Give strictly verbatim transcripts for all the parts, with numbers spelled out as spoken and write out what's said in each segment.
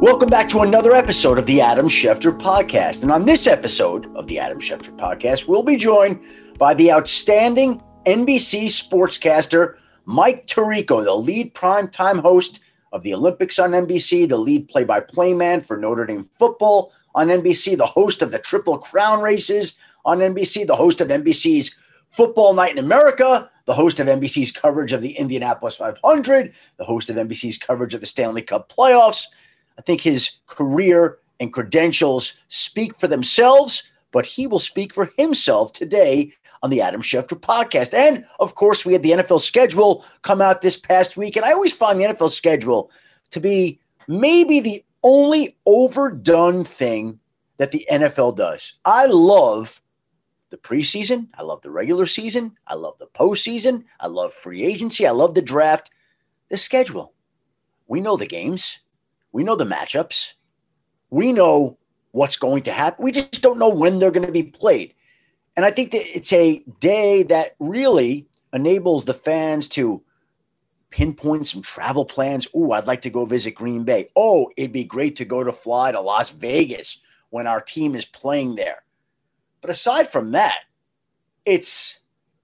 Welcome back to another episode of the Adam Schefter Podcast. And on this episode of the Adam Schefter Podcast, we'll be joined by the outstanding N B C sportscaster, Mike Tirico, the lead primetime host of the Olympics on N B C, the lead play-by-play man for Notre Dame football on N B C, the host of the Triple Crown races on N B C, the host of N B C's Football Night in America, the host of N B C's coverage of the Indianapolis five hundred, the host of N B C's coverage of the Stanley Cup playoffs. I think his career and credentials speak for themselves, but he will speak for himself today on the Adam Schefter Podcast. And, of course, we had the N F L schedule come out this past week, and I always find the N F L schedule to be maybe the only overdone thing that the N F L does. I love the preseason. I love the regular season. I love the postseason. I love free agency. I love the draft. The schedule. We know the games. We know the matchups. We know what's going to happen. We just don't know when they're going to be played. And I think that it's a day that really enables the fans to pinpoint some travel plans. Ooh, I'd like to go visit Green Bay. Oh, it'd be great to go to fly to Las Vegas when our team is playing there. But aside from that, it's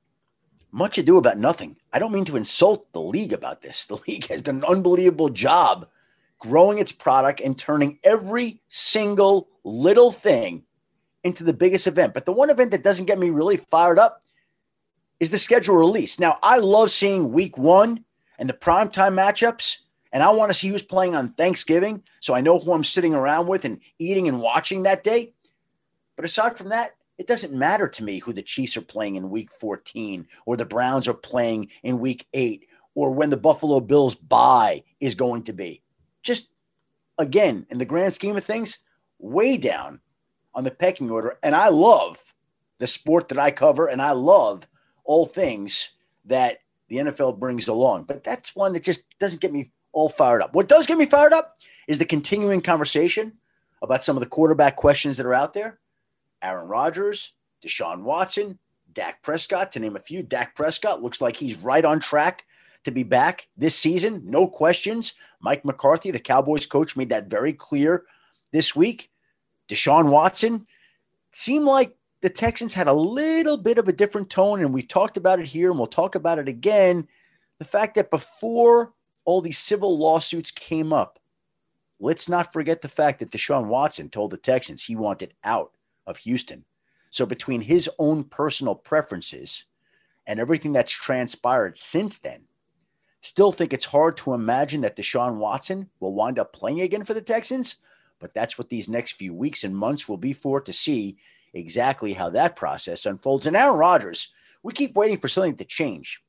much ado about nothing. I don't mean to insult the league about this. The league has done an unbelievable job growing its product and turning every single little thing into the biggest event. But the one event that doesn't get me really fired up is the schedule release. Now, I love seeing week one and the primetime matchups, and I want to see who's playing on Thanksgiving so I know who I'm sitting around with and eating and watching that day. But aside from that, it doesn't matter to me who the Chiefs are playing in week fourteen or the Browns are playing in week eight or when the Buffalo Bills bye is going to be. Just, again, in the grand scheme of things, way down on the pecking order. And I love the sport that I cover, and I love all things that the N F L brings along. But that's one that just doesn't get me all fired up. What does get me fired up is the continuing conversation about some of the quarterback questions that are out there. Aaron Rodgers, Deshaun Watson, Dak Prescott, to name a few. Dak Prescott looks like he's right on track to be back this season. No questions. Mike McCarthy, the Cowboys coach, made that very clear this week. Deshaun Watson, seemed like the Texans had a little bit of a different tone, and we've talked about it here, and we'll talk about it again. The fact that before all these civil lawsuits came up, let's not forget the fact that Deshaun Watson told the Texans he wanted out of Houston. So between his own personal preferences and everything that's transpired since then, still think it's hard to imagine that Deshaun Watson will wind up playing again for the Texans, but that's what these next few weeks and months will be for, to see exactly how that process unfolds. And Aaron Rodgers, we keep waiting for something to change.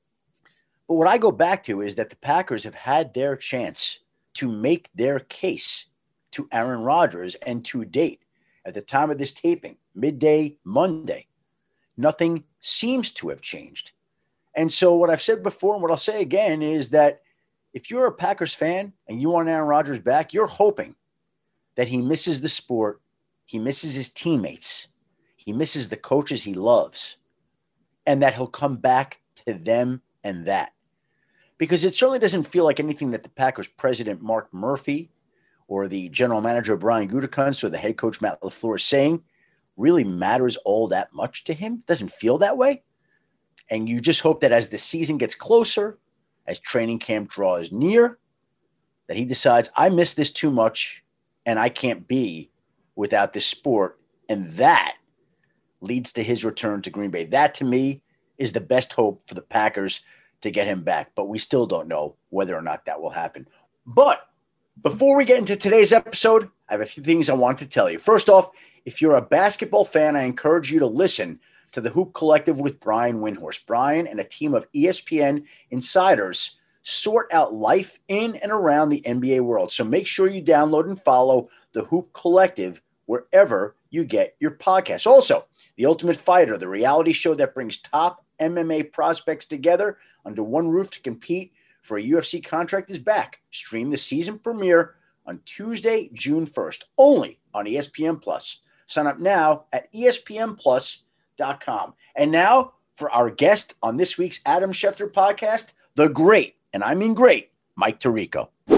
But what I go back to is that the Packers have had their chance to make their case to Aaron Rodgers, and to date, at the time of this taping, midday Monday, nothing seems to have changed. And so what I've said before and what I'll say again is that if you're a Packers fan and you want Aaron Rodgers back, you're hoping that he misses the sport, he misses his teammates, he misses the coaches he loves, and that he'll come back to them and that. Because it certainly doesn't feel like anything that the Packers president, Mark Murphy, or the general manager, Brian Gutekunst, or the head coach, Matt LaFleur, is saying really matters all that much to him. It doesn't feel that way. And you just hope that as the season gets closer, as training camp draws near, that he decides, I miss this too much and I can't be without this sport. And that leads to his return to Green Bay. That, to me, is the best hope for the Packers to get him back. But we still don't know whether or not that will happen. But before we get into today's episode, I have a few things I want to tell you. First off, if you're a basketball fan, I encourage you to listen to the Hoop Collective with Brian Windhorst. Brian and a team of E S P N insiders sort out life in and around the N B A world. So make sure you download and follow the Hoop Collective wherever you get your podcasts. Also, The Ultimate Fighter, the reality show that brings top M M A prospects together under one roof to compete for a U F C contract, is back. Stream the season premiere on Tuesday, June first, only on E S P N Plus. Sign up now at E S P N plus dot com. And now for our guest on this week's Adam Schefter Podcast, the great, and I mean great, Mike Tirico.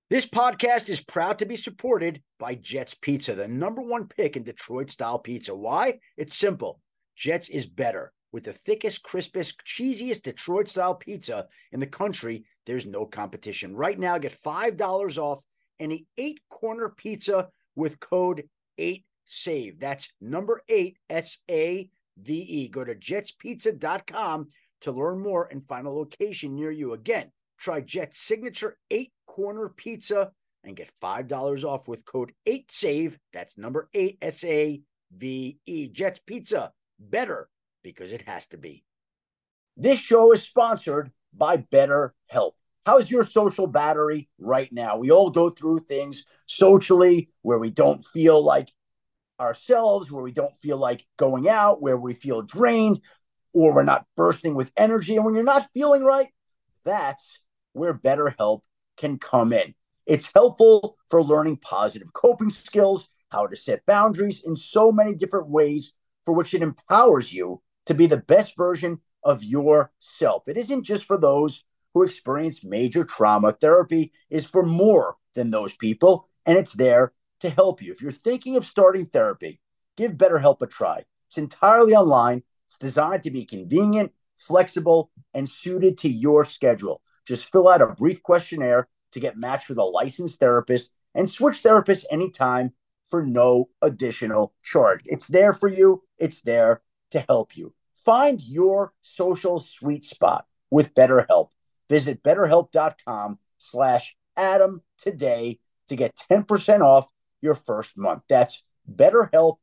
This podcast is proud to be supported by Jets Pizza, the number one pick in Detroit-style pizza. Why? It's simple. Jets is better. With the thickest, crispest, cheesiest Detroit-style pizza in the country, there's no competition. Right now, get five dollars off any eight-corner pizza with code eight save. That's number eight, S A V E. Go to jets pizza dot com to learn more and find a location near you. Again, try Jet's signature eight-corner pizza and get five dollars off with code eight save. That's number eight, S A V E. Jet's Pizza, better because it has to be. This show is sponsored by BetterHelp. How's your social battery right now? We all go through things socially where we don't feel like ourselves, where we don't feel like going out, where we feel drained, or we're not bursting with energy. And when you're not feeling right, that's where BetterHelp can come in. It's helpful for learning positive coping skills, how to set boundaries in so many different ways for which it empowers you to be the best version of yourself. It isn't just for those who experience major trauma. Therapy is for more than those people, and it's there to help you. If you're thinking of starting therapy, give BetterHelp a try. It's entirely online. It's designed to be convenient, flexible, and suited to your schedule. Just fill out a brief questionnaire to get matched with a licensed therapist and switch therapists anytime for no additional charge. It's there for you. It's there to help you. Find your social sweet spot with BetterHelp. Visit betterhelp.com slash Adam today to get ten percent off your first month. That's BetterHelp,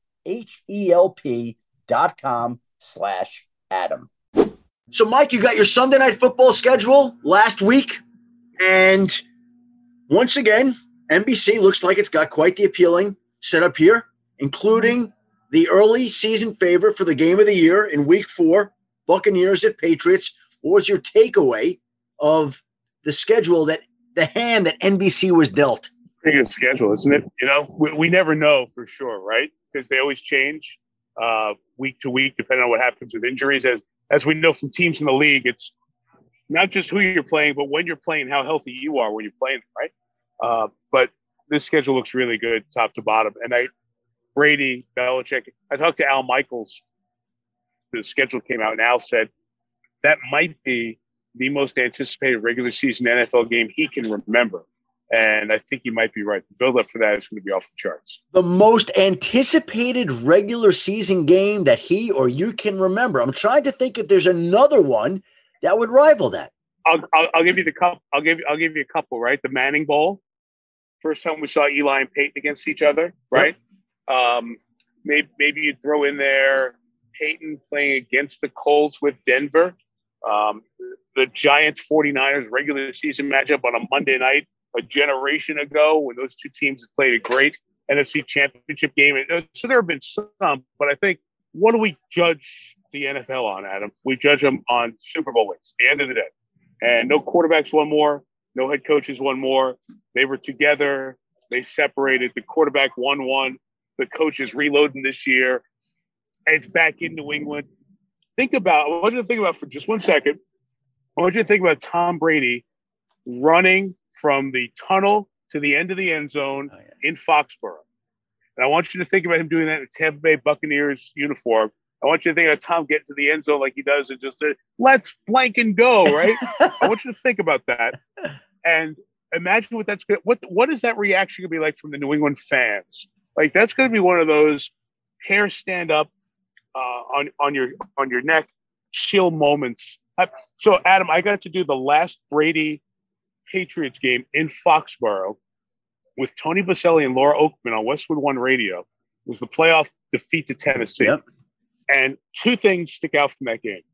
H-E-L-P dot com slash Adam. So, Mike, you got your Sunday night football schedule last week, and once again, N B C looks like it's got quite the appealing setup here, including the early season favorite for the game of the year in week four, Buccaneers at Patriots. What was your takeaway of the schedule, that the hand that N B C was dealt? Pretty good schedule, isn't it? You know, we, we never know for sure, right? Because they always change uh, week to week, depending on what happens with injuries. As as we know from teams in the league, it's not just who you're playing, but when you're playing, how healthy you are when you're playing, right? Uh, but this schedule looks really good, top to bottom. And I, Brady, Belichick, I talked to Al Michaels. The schedule came out, and Al said that might be the most anticipated regular season N F L game he can remember. And I think he might be right. The build-up for that is going to be off the charts. The most anticipated regular season game that he or you can remember. I'm trying to think if there's another one that would rival that. I'll, I'll, I'll give you the couple. I'll give I'll give you a couple. Right, the Manning Bowl. First time we saw Eli and Peyton against each other. Right. Yep. Um, maybe maybe you throw in there Peyton playing against the Colts with Denver. Um, the Giants forty-niners regular season matchup on a Monday night a generation ago when those two teams had played a great N F C championship game. So there have been some, but I think, what do we judge the N F L on, Adam? We judge them on Super Bowl wins, at the end of the day. And no quarterbacks won more. No head coaches won more. They were together. They separated. The quarterback won one. The coach is reloading this year. It's back in New England. Think about, I want you to think about for just one second. I want you to think about Tom Brady running from the tunnel to the end of the end zone oh, yeah. in Foxborough. And I want you to think about him doing that in a Tampa Bay Buccaneers uniform. I want you to think about Tom getting to the end zone like he does and just, uh, let's blank and go, right? I want you to think about that. And imagine what that's going to, what, what is that reaction going to be like from the New England fans? Like, that's going to be one of those hair stand up uh, on, on your, on your neck, chill moments. I, so Adam, I got to do the last Brady Patriots game in Foxborough with Tony Baselli and Laura Oakman on Westwood One Radio. It was the playoff defeat to Tennessee. Yep. And two things stick out from that game.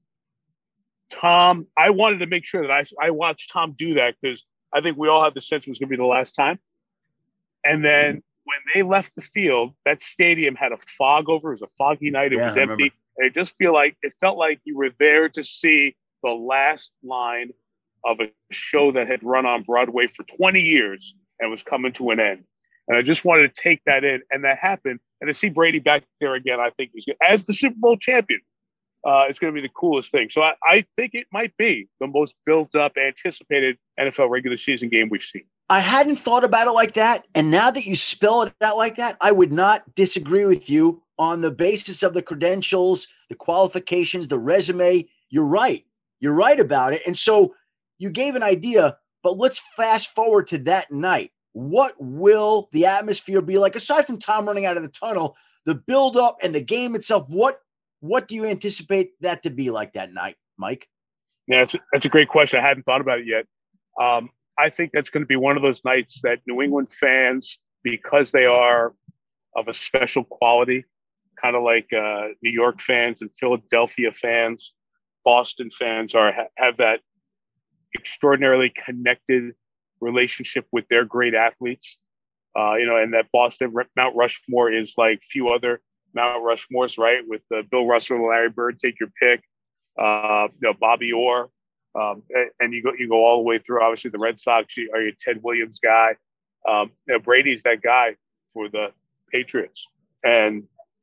Tom, I wanted to make sure that I, I watched Tom do that because I think we all had the sense it was going to be the last time. And then when they left the field, that stadium had a fog over. It was a foggy night. It yeah, was empty. And it just feel like it felt like you were there to see the last line of a show that had run on Broadway for twenty years and was coming to an end. And I just wanted to take that in, and that happened. And to see Brady back there again, I think, is good. As the Super Bowl champion, uh, it's going to be the coolest thing. So I, I think it might be the most built-up, anticipated N F L regular season game we've seen. I hadn't thought about it like that. And now that you spell it out like that, I would not disagree with you on the basis of the credentials, the qualifications, the resume. You're right. You're right about it. And so you gave an idea, but let's fast forward to that night. What will the atmosphere be like, aside from Tom running out of the tunnel, the build-up and the game itself? What what do you anticipate that to be like that night, Mike? Yeah, that's, that's a great question. I hadn't thought about it yet. Um, I think that's going to be one of those nights that New England fans, because they are of a special quality, kind of like uh, New York fans and Philadelphia fans, Boston fans are have that extraordinarily connected relationship with their great athletes. Uh, you know, and that Boston Mount Rushmore is like few other Mount Rushmores, right? With uh, Bill Russell, Larry Bird, take your pick. Uh, you know, Bobby Orr. Um, and, and you go you go all the way through. Obviously, the Red Sox are your Ted Williams guy. Um, you know, Brady's that guy for the Patriots, and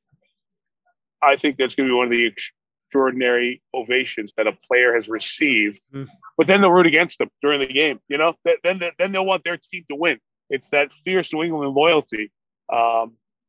I think that's going to be one of the extraordinary ovations that a player has received. Mm. But then they'll root against them during the game. You know, then then they'll want their team to win. It's that fierce New England loyalty. Um,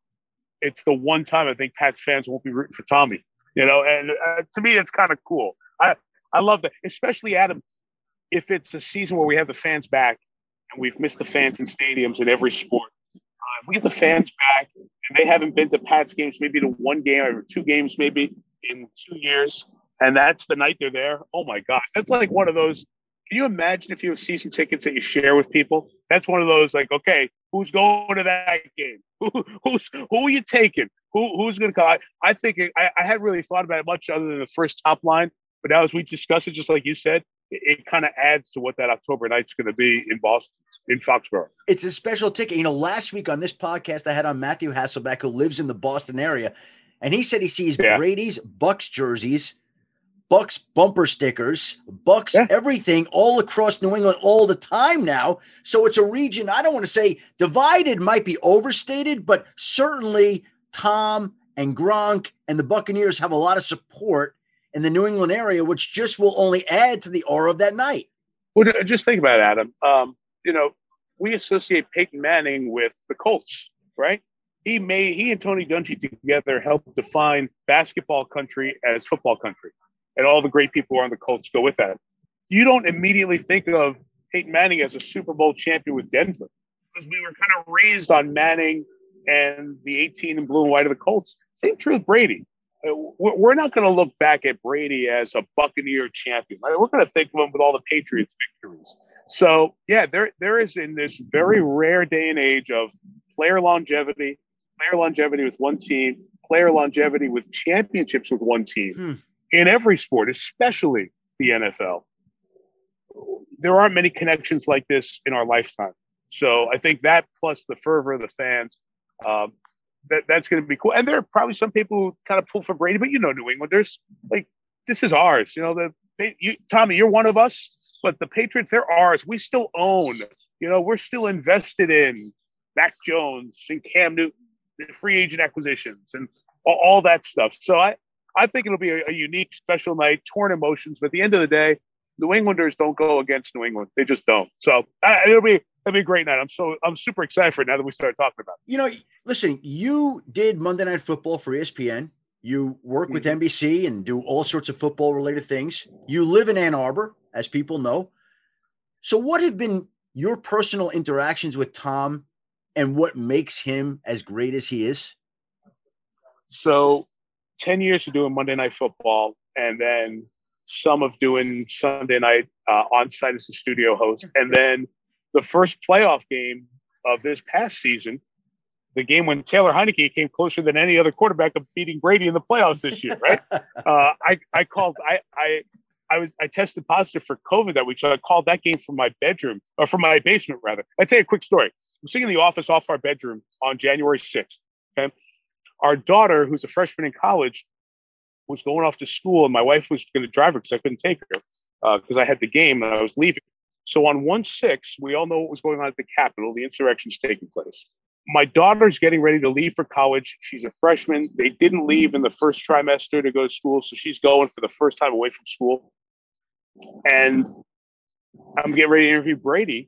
it's the one time I think Pats fans won't be rooting for Tommy. You know, and uh, to me, it's kind of cool. I. I love that, especially, Adam, if it's a season where we have the fans back and we've missed the fans in stadiums in every sport. Uh, if we get the fans back and they haven't been to Pats games, maybe to one game or two games maybe in two years, and that's the night they're there, oh, my gosh. That's like one of those – can you imagine if you have season tickets that you share with people? That's one of those like, okay, who's going to that game? Who, who's, who are you taking? Who, who's going to come? I, I think it, I, I hadn't really thought about it much other than the first top line. But now as we discuss it, just like you said, it, it kind of adds to what that October night's going to be in Boston, in Foxborough. It's a special ticket. You know, last week on this podcast, I had on Matthew Hasselbeck, who lives in the Boston area, and he said he sees yeah. Brady's, Bucks jerseys, Bucks bumper stickers, Bucks yeah. everything all across New England all the time now. So it's a region, I don't want to say divided might be overstated, but certainly Tom and Gronk and the Buccaneers have a lot of support in the New England area, which just will only add to the aura of that night. Well, just think about it, Adam. Um, you know, we associate Peyton Manning with the Colts, right? He made he and Tony Dungy together helped define basketball country as football country, and all the great people who are on the Colts go with that. You don't immediately think of Peyton Manning as a Super Bowl champion with Denver, because we were kind of raised on Manning and the eighteen and blue and white of the Colts. Same true with Brady. We're not going to look back at Brady as a Buccaneer champion. Right? We're going to think of him with all the Patriots victories. So, yeah, there there is in this very rare day and age of player longevity, player longevity with one team, player longevity with championships with one team hmm. in every sport, especially the N F L. There aren't many connections like this in our lifetime. So I think that plus the fervor of the fans, um, That that's going to be cool. And there are probably some people who kind of pull for Brady, but you know, New Englanders, like, this is ours. You know, the they, you, Tommy, you're one of us, but the Patriots, they're ours. We still own, you know, we're still invested in Mac Jones and Cam Newton, the free agent acquisitions and all, all that stuff. So I, I think it'll be a, a unique, special night, torn emotions. But at the end of the day, New Englanders don't go against New England. They just don't. So uh, it'll be, It'll be a great night. I'm so I'm super excited for it now that we started talking about it. You know, listen, you did Monday Night Football for E S P N. You work with mm-hmm. N B C and do all sorts of football related things. You live in Ann Arbor, as people know. So what have been your personal interactions with Tom and what makes him as great as he is? So ten years of doing Monday Night Football, and then some of doing Sunday night uh, on site as a studio host, and then the first playoff game of this past season, the game when Taylor Heineke came closer than any other quarterback of beating Brady in the playoffs this year, right? uh, I, I called, I, I, I was, I tested positive for COVID that week, so I called that game from my bedroom, or from my basement rather. I'll tell you a quick story. I'm sitting in the office off our bedroom on January sixth. Okay, our daughter, who's a freshman in college, was going off to school, and my wife was going to drive her because I couldn't take her because uh, I had the game and I was leaving. So on one six, we all know what was going on at the Capitol. The insurrection's taking place. My daughter's getting ready to leave for college. She's a freshman. They didn't leave in the first trimester to go to school, so she's going for the first time away from school. And I'm getting ready to interview Brady.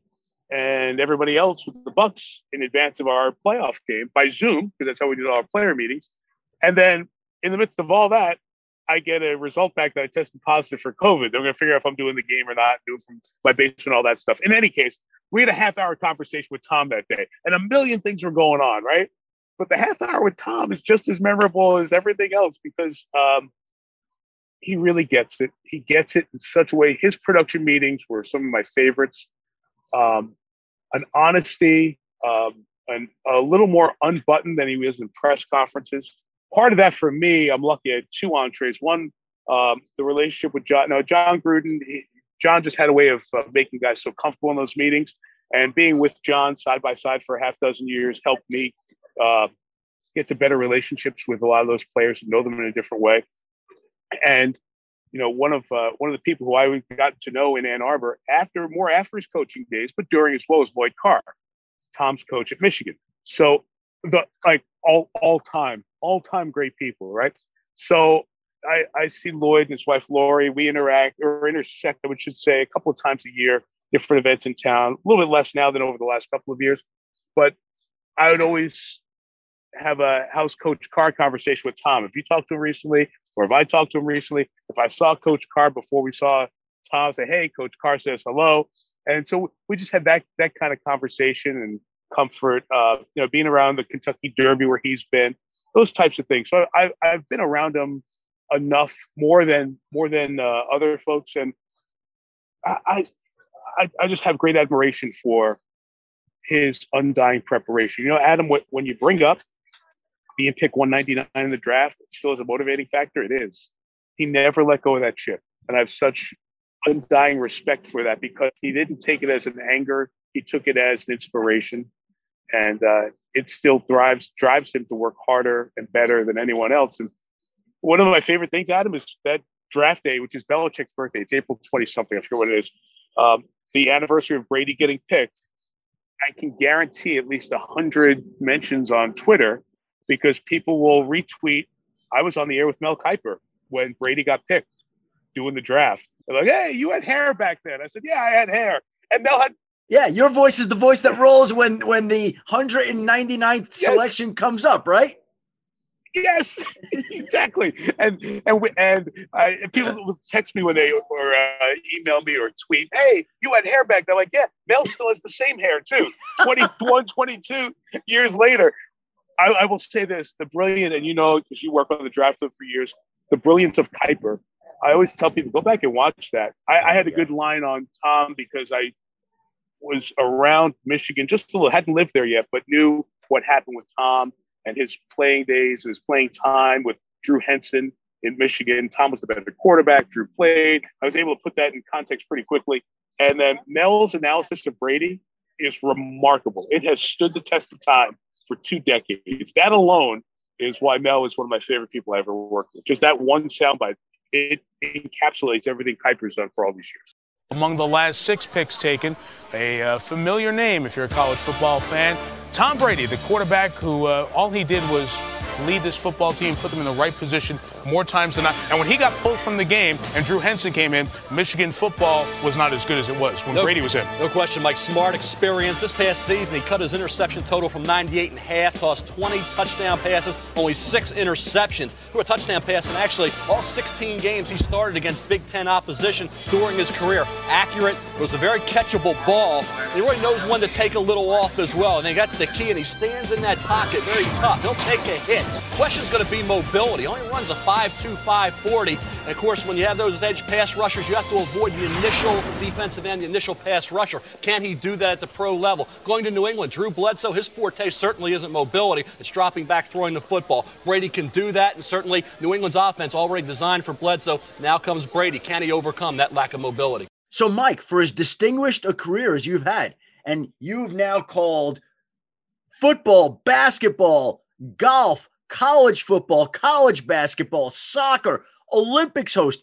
and everybody else with the Bucks in advance of our playoff game by Zoom, because that's how we did all our player meetings. And then in the midst of all that, I get a result back that I tested positive for COVID. They're going to figure out if I'm doing the game or not, do it from my basement, all that stuff. In any case, we had a half hour conversation with Tom that day, and a million things were going on, right? But the half hour with Tom is just as memorable as everything else because um, he really gets it. He gets it in such a way. His production meetings were some of my favorites. Um, an honesty, um, and a little more unbuttoned than he was in press conferences. Part of that for me, I'm lucky I had two entrees. One, um, the relationship with John. No, John Gruden. He, John just had a way of uh, making guys so comfortable in those meetings, and being with John side by side for a half dozen years helped me uh, get to better relationships with a lot of those players and know them in a different way. And you know, one of uh, one of the people who I got to know in Ann Arbor after more after his coaching days, but during as well as Lloyd Carr, Tom's coach at Michigan. So the like all all time, all time great people, right? So I, I see Lloyd and his wife Lori. We interact or intersect, I would should say, a couple of times a year, different events in town. A little bit less now than over the last couple of years, but I would always have a house Coach Carr conversation with Tom. If you talked to him recently, or if I talked to him recently, if I saw Coach Carr before we saw Tom, say, "Hey, Coach Carr says hello," and so we just had that that kind of conversation and comfort. Uh, you know, being around the Kentucky Derby where he's been, those types of things. So I, I've been around him enough, more than more than uh, other folks, and I, I I just have great admiration for his undying preparation. You know, Adam, when you bring up being picked one ninety-nine in the draft, it still is a motivating factor. It is. He never let go of that chip, and I have such undying respect for that because he didn't take it as an anger; he took it as an inspiration, and uh, it still drives drives him to work harder and better than anyone else. And one of my favorite things, Adam, is that draft day, which is Belichick's birthday. It's April twentieth something. I forget what it is. Um, the anniversary of Brady getting picked. I can guarantee at least a hundred mentions on Twitter because people will retweet. I was on the air with Mel Kiper when Brady got picked doing the draft. They're like, "Hey, you had hair back then." I said, "Yeah, I had hair." And Mel had. Yeah, your voice is the voice that rolls when when the one hundred ninety-ninth yes. selection comes up, right? Yes, exactly. And and and uh, people will text me when they or uh, email me or tweet, "Hey, you had hair back." They're like, "Yeah, Mel still has the same hair too." twenty-one, twenty-two years later. I, I will say this: the brilliant, and you know, because you work on the draft for years, the brilliance of Kiper. I always tell people, go back and watch that. I, I had a good line on Tom because I was around Michigan, just a little, hadn't lived there yet, but knew what happened with Tom and his playing days, his playing time with Drew Henson in Michigan. Tom was the better quarterback. Drew played. I was able to put that in context pretty quickly. And then Mel's analysis of Brady is remarkable. It has stood the test of time for two decades. That alone is why Mel is one of my favorite people I ever worked with. Just that one soundbite, it encapsulates everything Kiper's done for all these years. Among the last six picks taken, a uh, familiar name if you're a college football fan, Tom Brady, the quarterback who uh, all he did was lead this football team, put them in the right position more times than not. And when he got pulled from the game and Drew Henson came in, Michigan football was not as good as it was when no, Brady was in. No question, Mike. Smart experience. This past season, he cut his interception total from ninety-eight and a half, tossed twenty touchdown passes, only six interceptions. Threw a touchdown pass in actually all sixteen games he started against Big Ten opposition during his career. Accurate. It was a very catchable ball. He really knows when to take a little off as well. And I think that's the key. And he stands in that pocket very tough. He'll take a hit. Question's going to be mobility. He only runs a five two, five forty. And, of course, when you have those edge pass rushers, you have to avoid the initial defensive end, the initial pass rusher. Can he do that at the pro level? Going to New England, Drew Bledsoe, his forte certainly isn't mobility. It's dropping back, throwing the football. Brady can do that, and certainly New England's offense already designed for Bledsoe. Now comes Brady. Can he overcome that lack of mobility? So, Mike, for as distinguished a career as you've had, and you've now called football, basketball, golf, college football, college basketball, soccer, Olympics host.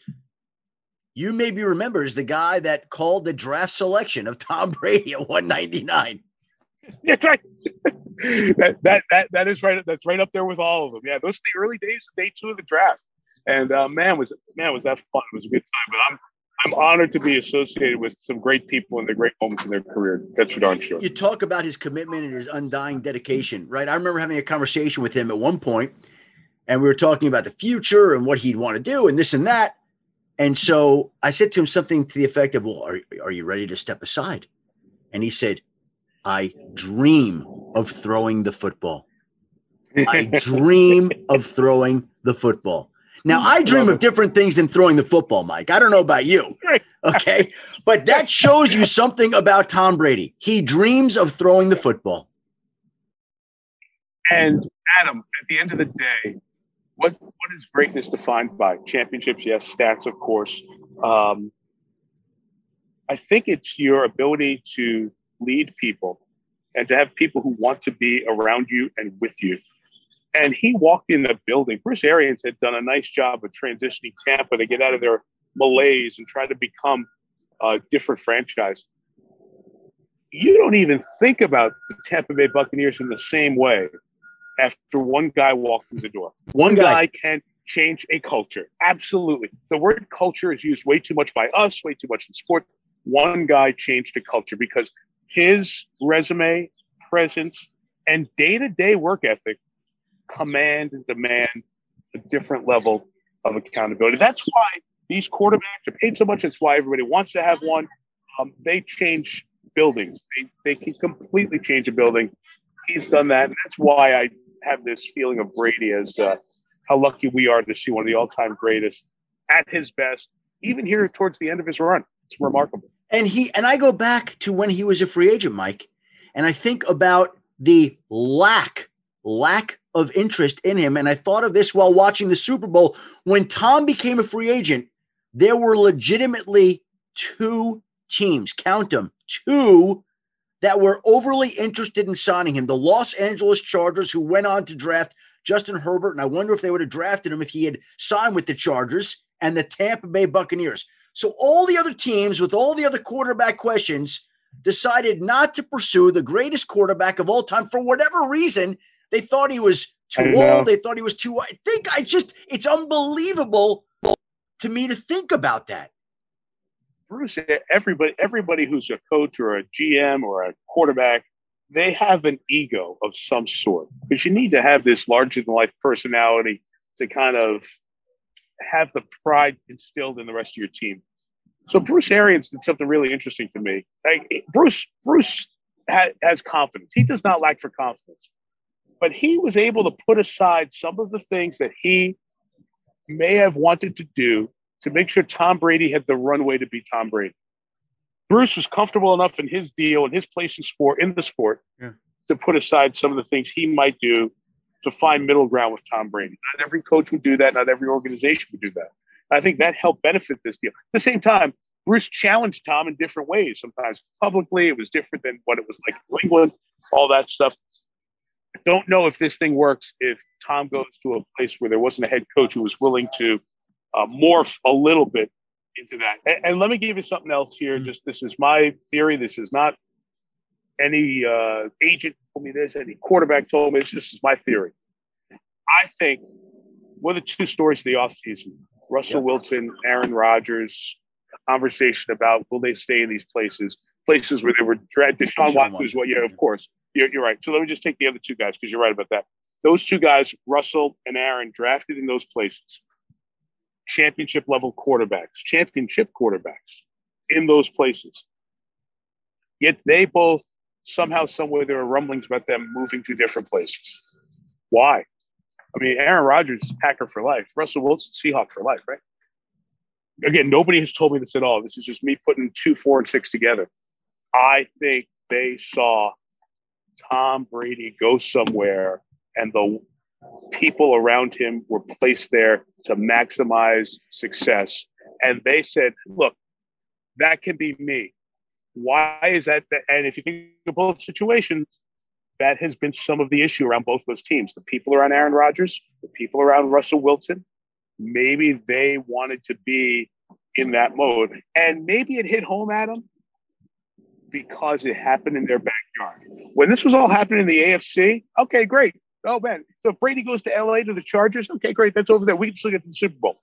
You may be remembered as the guy that called the draft selection of Tom Brady at one ninety-nine. That's right. that, that that that is right. That's right up there with all of them. Yeah, those are the early days of day two of the draft. And uh, man, was man was that fun. It was a good time. But I'm I'm honored to be associated with some great people in their great moments in their career. That's for darn sure. You talk about his commitment and his undying dedication, right? I remember having a conversation with him at one point, and we were talking about the future and what he'd want to do and this and that. And so I said to him something to the effect of, well, are, are you ready to step aside? And he said, I dream of throwing the football. I dream of throwing the football. Now, I dream of different things than throwing the football, Mike. I don't know about you, okay? But that shows you something about Tom Brady. He dreams of throwing the football. And, Adam, at the end of the day, what what is greatness defined by? Championships, yes, stats, of course. Um, I think it's your ability to lead people and to have people who want to be around you and with you. And he walked in the building. Bruce Arians had done a nice job of transitioning Tampa to get out of their malaise and try to become a different franchise. You don't even think about the Tampa Bay Buccaneers in the same way after one guy walked through the door. One, one guy. guy can change a culture. Absolutely. The word culture is used way too much by us, way too much in sport. One guy changed the culture because his resume, presence, and day-to-day work ethic command and demand a different level of accountability. That's why these quarterbacks are paid so much. That's why everybody wants to have one. Um, they change buildings. They, they can completely change a building. He's done that. And that's why I have this feeling of Brady as uh, how lucky we are to see one of the all-time greatest at his best, even here towards the end of his run. It's remarkable. And he and I go back to when he was a free agent, Mike, and I think about the lack, lack of interest in him. And I thought of this while watching the Super Bowl. When Tom became a free agent, there were legitimately two teams, count them, two that were overly interested in signing him. The Los Angeles Chargers, who went on to draft Justin Herbert, and I wonder if they would have drafted him if he had signed with the Chargers, and the Tampa Bay Buccaneers. So all the other teams with all the other quarterback questions decided not to pursue the greatest quarterback of all time for whatever reason. They thought he was too old. They thought he was too – I think I just – it's unbelievable to me to think about that. Bruce, everybody, everybody who's a coach or a G M or a quarterback, they have an ego of some sort because you need to have this larger-than-life personality to kind of have the pride instilled in the rest of your team. So Bruce Arians did something really interesting to me. Like, Bruce, Bruce ha- has confidence. He does not lack for confidence. But he was able to put aside some of the things that he may have wanted to do to make sure Tom Brady had the runway to be Tom Brady. Bruce was comfortable enough in his deal and his place in sport, in the sport, yeah. to put aside some of the things he might do to find middle ground with Tom Brady. Not every coach would do that. Not every organization would do that. I think that helped benefit this deal. At the same time, Bruce challenged Tom in different ways. Sometimes publicly, it was different than what it was like in New England, all that stuff. I don't know if this thing works if Tom goes to a place where there wasn't a head coach who was willing to uh, morph a little bit into that. And, and let me give you something else here. Just this is my theory. This is not any uh, agent told me this, any quarterback told me this. This is my theory. I think what are the two stories of the offseason? Russell yep. Wilson, Aaron Rodgers, conversation about will they stay in these places, places where they were drafted. Deshaun Watson is what, yeah, of course. You're, you're right. So let me just take the other two guys because you're right about that. Those two guys, Russell and Aaron, drafted in those places. Championship level quarterbacks, championship quarterbacks in those places. Yet they both, somehow, somewhere, there are rumblings about them moving to different places. Why? I mean, Aaron Rodgers is Packer for life. Russell Wilson, Seahawk for life, right? Again, nobody has told me this at all. This is just me putting two, four, and six together. I think they saw Tom Brady go somewhere, and the people around him were placed there to maximize success. And they said, look, that can be me. Why is that? And if you think of both situations, that has been some of the issue around both those teams. The people around Aaron Rodgers, the people around Russell Wilson, maybe they wanted to be in that mode. And maybe it hit home at them because it happened in their backyard. When this was all happening in the A F C, okay, great. Oh, man. So if Brady goes to L A to the Chargers, okay, great. That's over there. We can still get to the Super Bowl.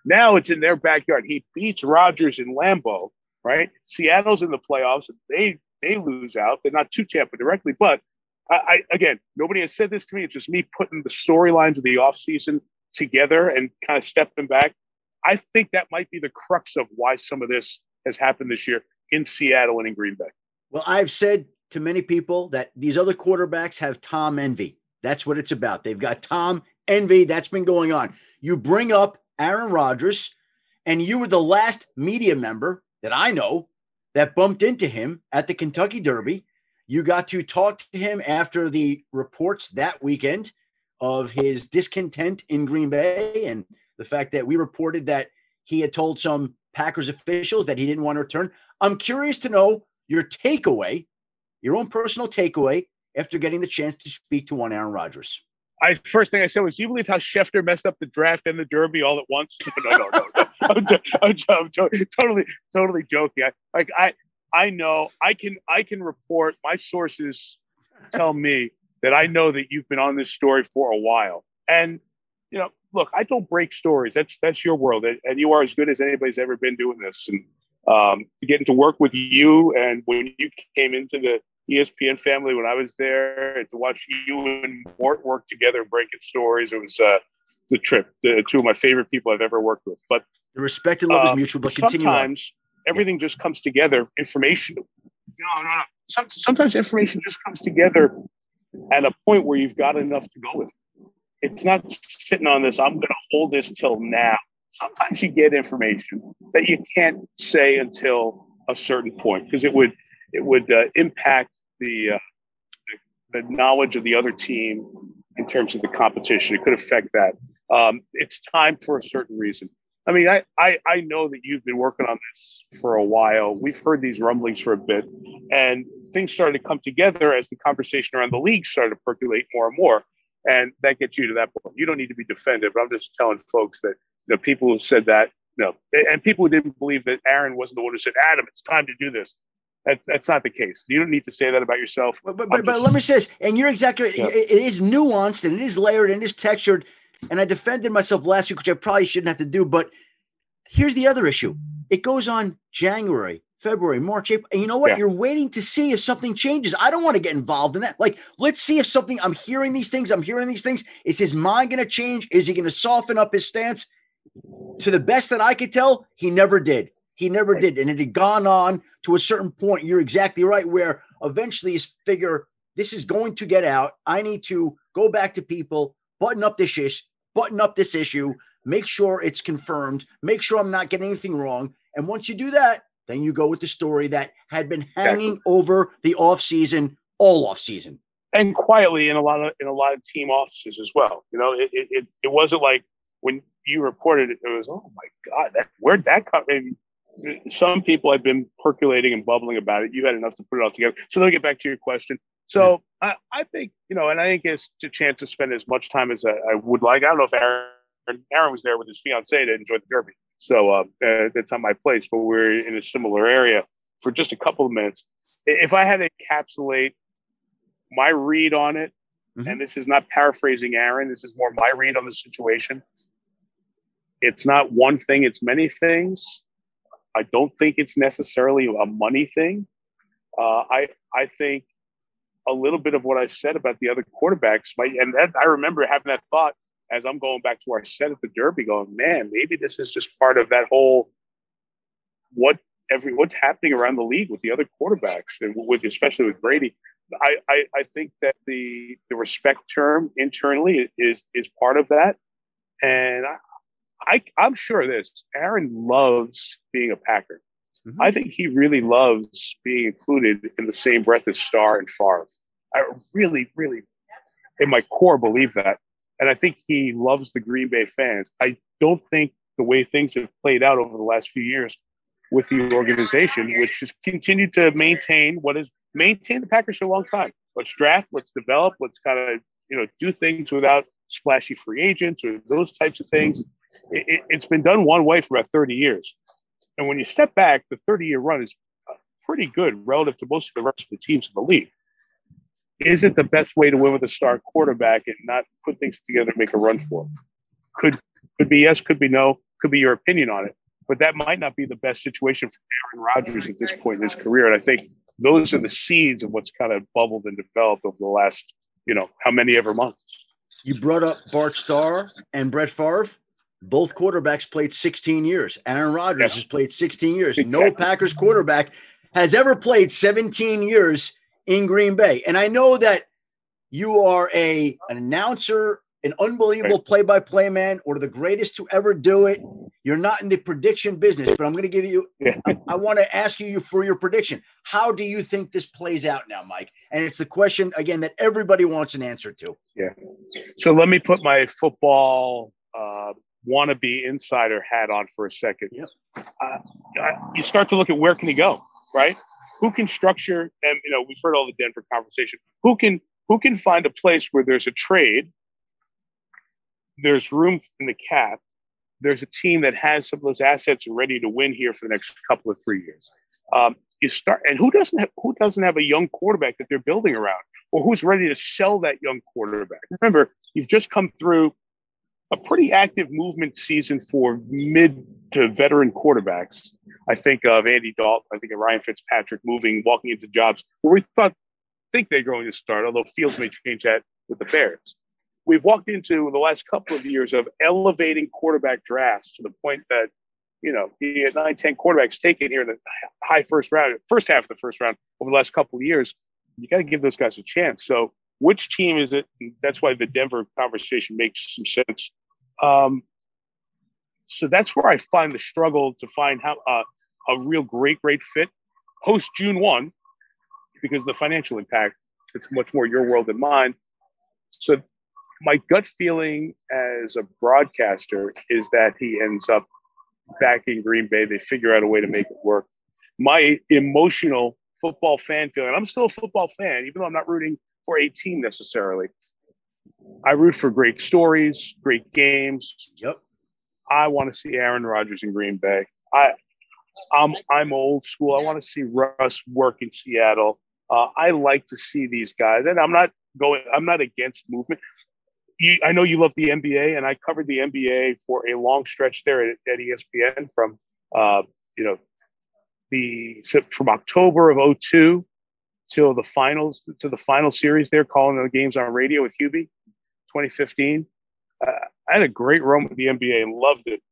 Now it's in their backyard. He beats Rodgers in Lambeau, right? Seattle's in the playoffs. And they they lose out. They're not to Tampa directly, but I, I again, nobody has said this to me. It's just me putting the storylines of the offseason together and kind of stepping back. I think that might be the crux of why some of this has happened this year in Seattle and in Green Bay. Well, I've said to many people that these other quarterbacks have Tom envy. That's what it's about. They've got Tom envy. That's been going on. You bring up Aaron Rodgers, and you were the last media member that I know that bumped into him at the Kentucky Derby. You got to talk to him after the reports that weekend of his discontent in Green Bay and the fact that we reported that he had told some Packers officials that he didn't want to return. I'm curious to know your takeaway, your own personal takeaway after getting the chance to speak to one Aaron Rodgers. I first thing I said was, "Do you believe how Schefter messed up the draft and the Derby all at once?" No, no, no, no. I'm, I'm, I'm totally, totally joking. I, like I, I know I can, I can report. My sources tell me that I know that you've been on this story for a while, and you know, look, I don't break stories. That's that's your world, and you are as good as anybody's ever been doing this. And um, getting to work with you, and when you came into the E S P N family when I was there, and to watch you and Mort work together breaking stories, it was uh, the trip. The two of my favorite people I've ever worked with. But the respect and love uh, is mutual. But continue sometimes on. everything yeah. just comes together. Information, no, no, no. Some, sometimes information just comes together at a point where you've got enough to go with. It's not sitting on this. I'm going to hold this till now. Sometimes you get information that you can't say until a certain point because it would it would uh, impact the, uh, the the knowledge of the other team in terms of the competition. It could affect that. Um, it's time for a certain reason. I mean, I, I I know that you've been working on this for a while. We've heard these rumblings for a bit, and things started to come together as the conversation around the league started to percolate more and more. And that gets you to that point. You don't need to be defended, but I'm just telling folks that you know, people who said that, you know, and people who didn't believe that Aaron wasn't the one who said, Adam, it's time to do this. That, that's not the case. You don't need to say that about yourself. But but, but, just, but let me say this, and you're exactly right. Yeah. It, it is nuanced and it is layered and it is textured. And I defended myself last week, which I probably shouldn't have to do. But here's the other issue. It goes on January, February, March, April. And you know what? Yeah. You're waiting to see if something changes. I don't want to get involved in that. Like, let's see if something, I'm hearing these things. I'm hearing these things. Is his mind going to change? Is he going to soften up his stance? To the best that I could tell, he never did. He never right. did. And it had gone on to a certain point. You're exactly right. Where eventually his figure, this is going to get out. I need to go back to people, button up this issue, button up this issue, make sure it's confirmed, make sure I'm not getting anything wrong. And once you do that, then you go with the story that had been hanging exactly. over the offseason, all offseason. And quietly in a lot of in a lot of team offices as well. You know, it it, it wasn't like when you reported it, it was, oh my God, that, where'd that come in? Some people had been percolating and bubbling about it. You had enough to put it all together. So let me get back to your question. So yeah. I, I think, you know, and I think it's a chance to spend as much time as I, I would like. I don't know if Aaron, Aaron was there with his fiancée to enjoy the Derby. So uh, uh, that's not my place, but we're in a similar area for just a couple of minutes. If I had to encapsulate my read on it, mm-hmm. and this is not paraphrasing Aaron, this is more my read on the situation. It's not one thing, it's many things. I don't think it's necessarily a money thing. Uh, I I think a little bit of what I said about the other quarterbacks might, and that, I remember having that thought as I'm going back to our set at the Derby, going, man, maybe this is just part of that whole what every what's happening around the league with the other quarterbacks, and with especially with Brady. I, I, I think that the the respect term internally is is part of that, and I, I I'm sure this Aaron loves being a Packer. Mm-hmm. I think he really loves being included in the same breath as Starr and Favre. I really, really, in my core, believe that. And I think he loves the Green Bay fans. I don't think the way things have played out over the last few years with the organization, which has continued to maintain what is maintain the Packers for a long time. Let's draft, let's develop, let's kind of, you know, do things without splashy free agents or those types of things. It, it, it's been done one way for about thirty years. And when you step back, the thirty-year run is pretty good relative to most of the rest of the teams in the league. Is it the best way to win with a star quarterback and not put things together and make a run for it? Could could be yes, could be no. could be your opinion on it. But that might not be the best situation for Aaron Rodgers at this point in his career. And I think those are the seeds of what's kind of bubbled and developed over the last, you know, how many ever months. You brought up Bart Starr and Brett Favre. Both quarterbacks played sixteen years. Aaron Rodgers Yeah. has played sixteen years. Exactly. No Packers quarterback has ever played seventeen years in Green Bay. And I know that you are a an announcer, an unbelievable Right. play-by-play man, or the greatest to ever do it. You're not in the prediction business, but I'm going to give you Yeah. I, I want to ask you for your prediction. How do you think this plays out now, Mike? And it's the question, again, that everybody wants an answer to. Yeah. So let me put my football uh, wannabe insider hat on for a second. Yep. Uh, you start to look at where can he go, right? Who can structure, and you know, we've heard all the Denver conversation. Who can who can find a place where there's a trade, there's room in the cap, there's a team that has some of those assets and ready to win here for the next couple of three years. Um, you start, and who doesn't have who doesn't have a young quarterback that they're building around, or who's ready to sell that young quarterback? Remember, you've just come through a pretty active movement season for mid to veteran quarterbacks. I think of Andy Dalton. I think of Ryan Fitzpatrick moving, walking into jobs where we thought think they're going to start, although Fields may change that with the Bears. We've walked into the last couple of years of elevating quarterback drafts to the point that, you know, you had nine, ten quarterbacks taken here in the high first round, first half of the first round over the last couple of years. You got to give those guys a chance. So which team is it? That's why the Denver conversation makes some sense. Um, so that's where I find the struggle to find how uh, a real great, great fit post June first, because of the financial impact, it's much more your world than mine. So my gut feeling as a broadcaster is that he ends up back in Green Bay. They figure out a way to make it work. My emotional football fan feeling, I'm still a football fan, even though I'm not rooting for a team necessarily. I root for great stories, great games. Yep. I want to see Aaron Rodgers in Green Bay. I, I'm I'm old school. I want to see Russ work in Seattle. Uh, I like to see these guys, and I'm not going. I'm not against movement. You, I know you love the N B A, and I covered the N B A for a long stretch there at, at E S P N from, uh, you know, the from October of oh two till the finals, to the final series. There, calling the games on radio with Hubie, twenty fifteen. Uh, I had a great run with the N B A and loved it.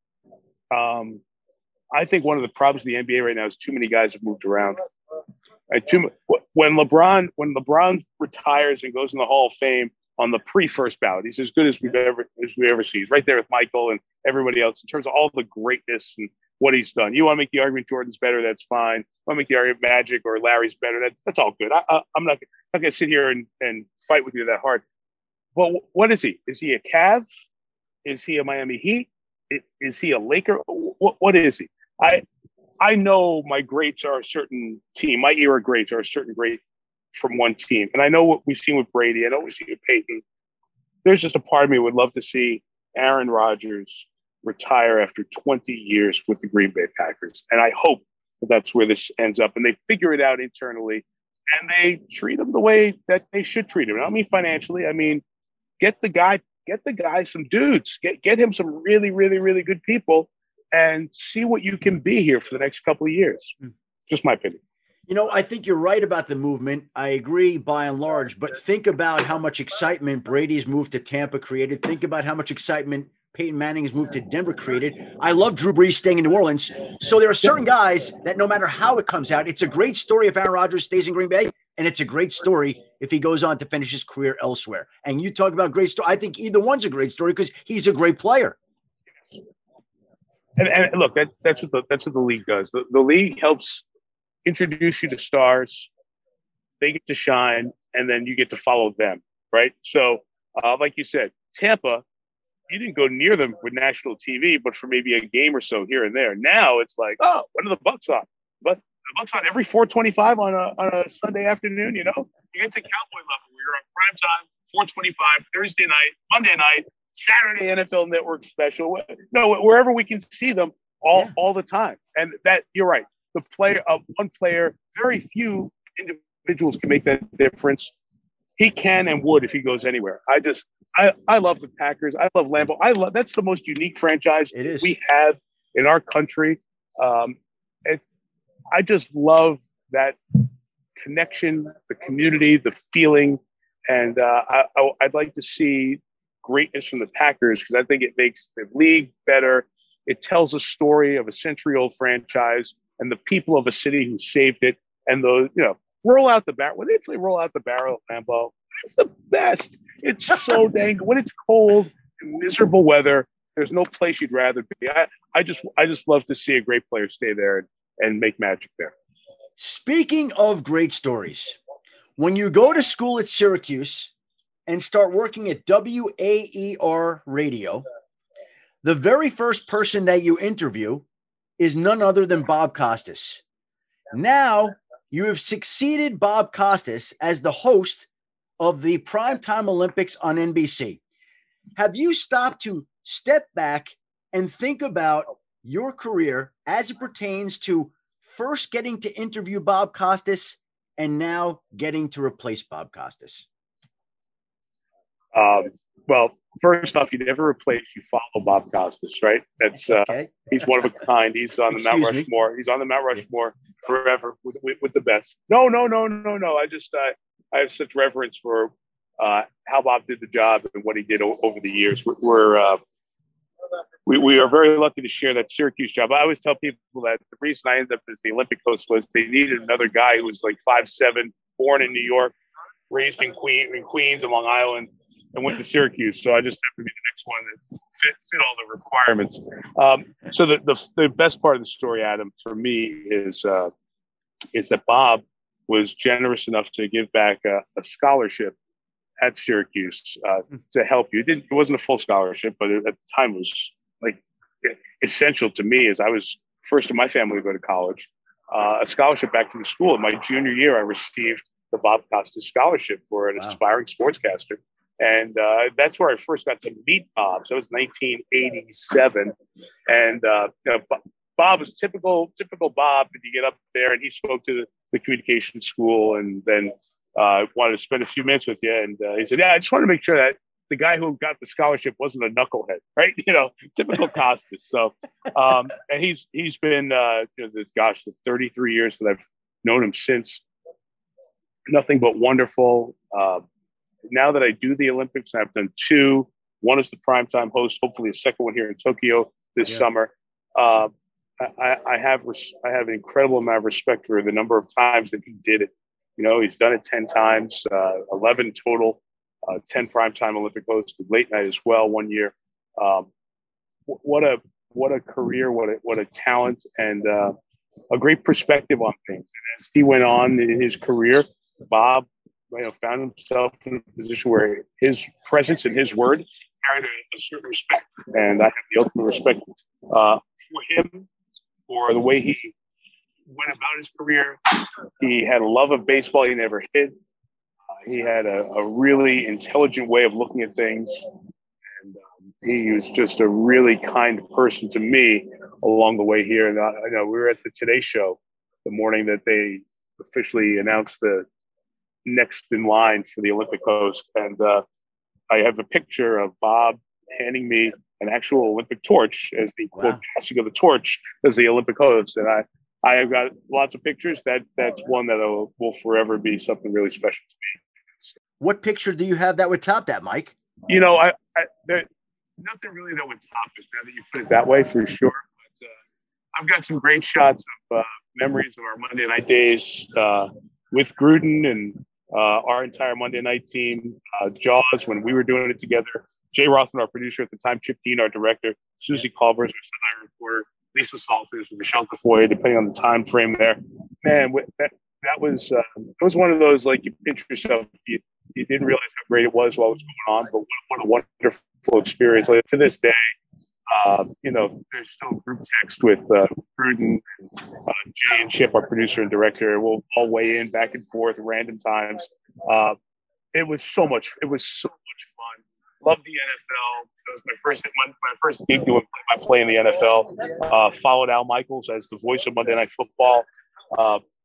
Um, I think one of the problems with the N B A right now is too many guys have moved around. Right, too, when LeBron when LeBron retires and goes in the Hall of Fame on the pre-first ballot, he's as good as we've ever as we ever see. He's right there with Michael and everybody else in terms of all the greatness and what he's done. You want to make the argument Jordan's better, that's fine. You want to make the argument Magic or Larry's better, that's that's all good. I, I, I'm not, not going to sit here and, and fight with you that hard. But what is he? Is he a Cav? Is he a Miami Heat? Is he a Laker? What, what is he? I I know my greats are a certain team. My era greats are a certain great from one team. And I know what we've seen with Brady. I know what we've seen with Peyton. There's just a part of me would love to see Aaron Rodgers retire after twenty years with the Green Bay Packers. And I hope that that's where this ends up. And they figure it out internally. And they treat him the way that they should treat him. And I don't mean financially. I mean, get the guy, get the guy some dudes. Get, get him some really, really, really good people. And see what you can be here for the next couple of years. Just my opinion. You know, I think you're right about the movement. I agree by and large, but think about how much excitement Brady's move to Tampa created. Think about how much excitement Peyton Manning's move to Denver created. I love Drew Brees staying in New Orleans. So there are certain guys that no matter how it comes out, it's a great story if Aaron Rodgers stays in Green Bay, and it's a great story if he goes on to finish his career elsewhere. And you talk about great story. I think either one's a great story because he's a great player. And, and look, that, that's what the that's what the league does. The, the league helps introduce you to stars. They get to shine, and then you get to follow them, right? So, uh, like you said, Tampa, you didn't go near them with national T V, but for maybe a game or so here and there. Now it's like, oh, what are the Bucks on? But the Bucks on every four twenty-five on a on a Sunday afternoon. You know, you get to Cowboy level where you're on prime time, four twenty-five Thursday night, Monday night. Saturday N F L Network special, no, wherever we can see them all, yeah. all the time. And that you're right. The player of uh, one player, very few individuals can make that difference. he can and would if he goes anywhere. I just I, I love the Packers. I love Lambeau. I love that's the most unique franchise It is. we have in our country. Um, it's I just love that connection, the community, the feeling, and uh, I, I, I'd like to see greatness from the Packers because I think it makes the league better. It tells a story of a century-old franchise and the people of a city who saved it. And those, you know, roll out the barrel. When they play roll out the barrel at Lambeau, it's the best. It's so dang good. When it's cold and miserable weather, there's no place you'd rather be. I, I just I just love to see a great player stay there and, and make magic there. Speaking of great stories, when you go to school at Syracuse and start working at W A E R radio, the very first person that you interview is none other than Bob Costas. Now you have succeeded Bob Costas as the host of the Primetime Olympics on N B C. Have you stopped to step back and think about your career as it pertains to first getting to interview Bob Costas and now getting to replace Bob Costas? Um, well, first off, you never replace, you follow Bob Costas, right? That's uh, Okay. He's one of a kind. He's on the Mount Excuse me? Rushmore. He's on the Mount Rushmore forever with, with, with the best. No, no, no, no, no. I just uh, I have such reverence for uh, how Bob did the job and what he did o- over the years. We're, we're uh, we we are very lucky to share that Syracuse job. I always tell people that the reason I ended up as the Olympic host was they needed another guy who was like five seven, born in New York, raised in Queen in Queens and Long Island, and went to Syracuse. So I just have to be the next one that fit, fit all the requirements. Um, so the, the the best part of the story, Adam, for me is uh, is that Bob was generous enough to give back a, a scholarship at Syracuse uh, to help you. It, didn't, it wasn't a full scholarship, but it, at the time was like essential to me as I was first in my family to go to college. Uh, a scholarship back to the school. In my junior year, I received the Bob Costas Scholarship for an wow. aspiring sportscaster. And uh, that's where I first got to meet Bob. So it was nineteen eighty-seven. And uh, you know, Bob was typical, typical Bob. And you get up there and he spoke to the, the communication school and then uh, wanted to spend a few minutes with you. And uh, he said, yeah, I just wanted to make sure that the guy who got the scholarship wasn't a knucklehead, right? You know, typical Costas. So, um, and he's he's been, uh, you know, this, gosh, the thirty-three years that I've known him since. Nothing but wonderful. Uh, now that I do the Olympics, I've done two. One is the primetime host, hopefully a second one here in Tokyo this yeah. summer. Uh, I, I have res- I have an incredible amount of respect for the number of times that he did it. You know, he's done it ten times, uh, eleven total, uh, ten primetime Olympic hosts, late night as well one year. Um, what a what a career, what a what a talent, and uh, a great perspective on things. And as he went on in his career, Bob, you know, found himself in a position where his presence and his word carried a, a certain respect, and I have the ultimate respect uh, for him, for the way he went about his career. He had a love of baseball he never hid. Uh, he had a, a really intelligent way of looking at things, and um, he was just a really kind person to me along the way here. And I, I know we were at the Today Show the morning that they officially announced the next in line for the Olympic host. And uh, I have a picture of Bob handing me an actual Olympic torch as the wow. quote passing of the torch as the Olympic host. And I, I have got lots of pictures. That that's one that will, will forever be something really special to me. What picture do you have that would top that, Mike? You know, I, I there, nothing really that would top it now that you put it that way, for sure. But uh, I've got some great shots of uh, memories of our Monday night days uh, with Gruden and Uh, our entire Monday night team, uh, Jaws, when we were doing it together, Jay Rothman, our producer at the time, Chip Dean, our director, Susie Culvers, our sideline reporter, Lisa Salters, Michelle Tafoya, depending on the time frame there. Man, that, that was uh, it was one of those, like, you pinch yourself, you, you didn't realize how great it was while it was going on, but what, what a wonderful experience. Like, to this day, uh, you know, there's still group text with uh, Gruden, uh, Jay and Chip, our producer and director. We'll all weigh in back and forth at random times. Uh, it was so much. It was so much fun. Loved the N F L. It was my first my, my first gig doing play-by-play in the N F L. Uh, followed Al Michaels as the voice of Monday Night Football. Uh,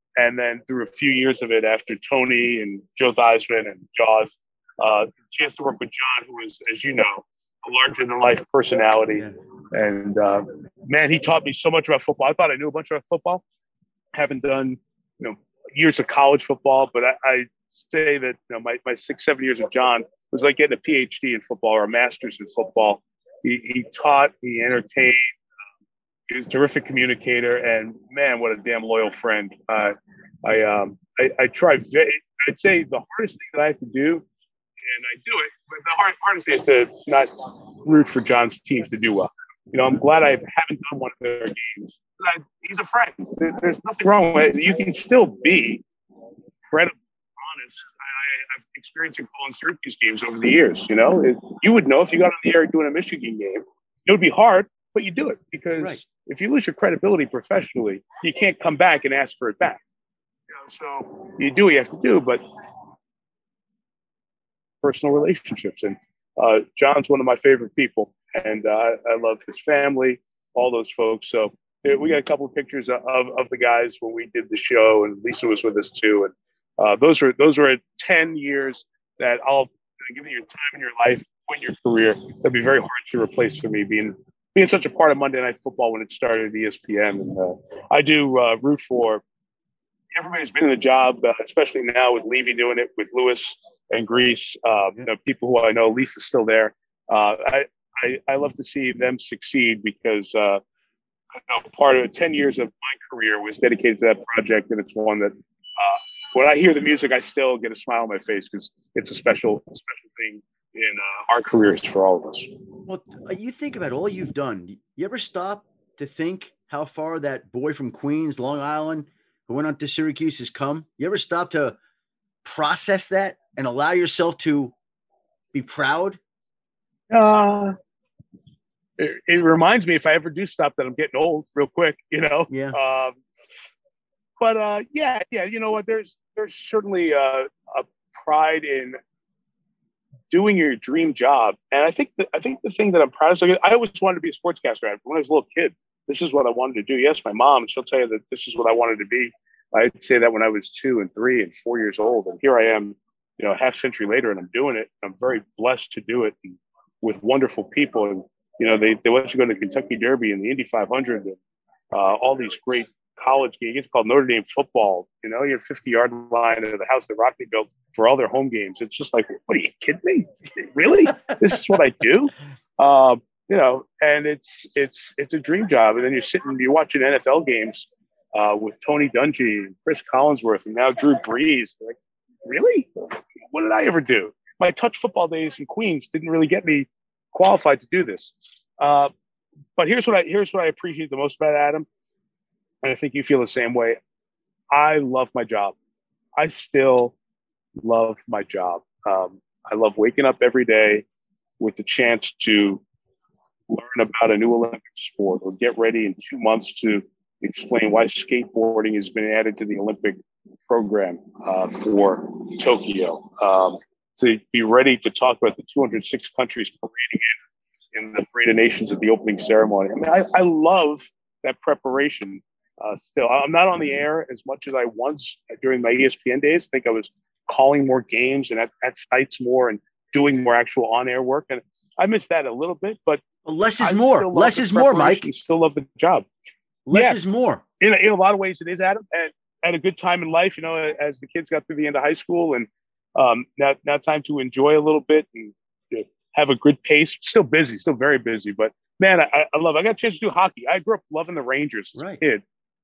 and then through a few years of it after Tony and Joe Theismann and Jaws, uh, chance to work with John, who is, as you know, a larger than life personality. Yeah. And uh, man, he taught me so much about football. I thought I knew a bunch about football. Haven't done, you know, years of college football, but I, I say that, you know, my, my six, seven years of John was like getting a P H D in football or a master's in football. He, he taught, he entertained. He was a terrific communicator, and man, what a damn loyal friend. Uh, I, um, I, I try. I'd say the hardest thing that I have to do, and I do it, but the hard, hardest thing is to not root for John's teams to do well. You know, I'm glad I haven't done one of their games. I, he's a friend. There, there's nothing wrong with it. You can still be credible, honest. I, I've experienced in calling Syracuse games over the years. You know, it, you would know if you got on the air doing a Michigan game. It would be hard, but you do it because right. If you lose your credibility professionally, you can't come back and ask for it back. You know, so you do what you have to do, but personal relationships. And uh, John's one of my favorite people, and uh, I love his family, all those folks. So yeah, we got a couple of pictures of, of the guys when we did the show, and Lisa was with us too. And uh, those were those were ten years that I'll give you your time in your life, in your career. That'd be very hard to replace for me, being being such a part of Monday Night Football when it started at E S P N. And uh, I do uh, root for everybody who's been in the job, uh, especially now with Levy doing it, with Lewis and Grease, uh, you know, people who I know. Lisa's still there. Uh, I, I I love to see them succeed because uh, you know, part of ten years of my career was dedicated to that project, and it's one that uh, when I hear the music, I still get a smile on my face because it's a special special thing in uh, our careers for all of us. Well, you think about all you've done. You ever stop to think how far that boy from Queens, Long Island, who went on to Syracuse has come? You ever stop to process that and allow yourself to be proud? Uh, it, it reminds me, if I ever do stop, that I'm getting old real quick, you know? Yeah. Um, but uh, yeah, yeah, you know what? There's, there's certainly a, a pride in doing your dream job. And I think that, I think the thing that I'm proud of, so I always wanted to be a sportscaster. When I was a little kid, this is what I wanted to do. Yes, my mom, she'll tell you that this is what I wanted to be. I'd say that when I was two and three and four years old. And here I am, you know, a half century later, and I'm doing it. I'm very blessed to do it with wonderful people. And, you know, they, they let you go to the Kentucky Derby and the Indy five hundred and uh, all these great college games. It's called Notre Dame football. You know, you're fifty yard line of the house that Rockney built for all their home games. It's just like, what are you kidding me? Really? This is what I do? Um, you know, and it's, it's, it's a dream job. And then you're sitting, you're watching N F L games uh, with Tony Dungy and Chris Collinsworth and now Drew Brees. Like, really? What did I ever do? My touch football days in Queens didn't really get me qualified to do this. Uh, but here's what I, here's what I appreciate the most about Adam. And I think you feel the same way. I love my job. I still love my job. Um, I love waking up every day with the chance to learn about a new Olympic sport or get ready in two months to explain why skateboarding has been added to the Olympic program uh, for Tokyo. Um, to be ready to talk about the two hundred six countries parading in in the Parade of Nations at the opening ceremony. I mean, I, I love that preparation. Uh, still, I'm not on the air as much as I was during my E S P N days. I think I was calling more games and at, at sites more and doing more actual on-air work. And I miss that a little bit, but well, less is I more. Less is more, Mike. Still love the job. Less yeah. is more. In a, in a lot of ways, it is, Adam. And at a good time in life, you know, as the kids got through the end of high school, and um, now now time to enjoy a little bit and you know, have a good pace. Still busy, still very busy, but man, I, I love it. I got a chance to do hockey. I grew up loving the Rangers as right. a kid.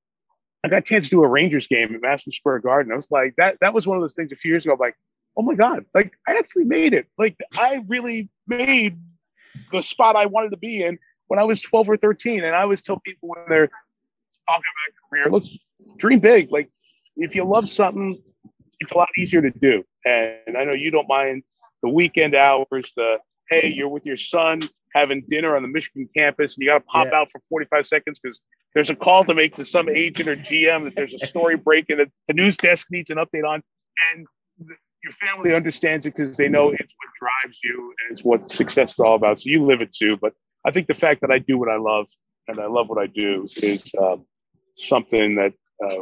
I got a chance to do a Rangers game at Madison Square Garden. I was like, that that was one of those things a few years ago. I'm like, oh my God, like I actually made it. Like I really made the spot I wanted to be in when I was twelve or thirteen. And I always tell people when they're talking about career, look, dream big. Like if you love something, it's a lot easier to do. And I know you don't mind the weekend hours, the, hey, you're with your son having dinner on the Michigan campus and you got to pop yeah. out for forty-five seconds because there's a call to make to some agent or G M that there's a story breaking that the news desk needs an update on. And th- your family understands it because they know it's what drives you and it's what success is all about. So you live it too. But I think the fact that I do what I love and I love what I do is um, something that uh,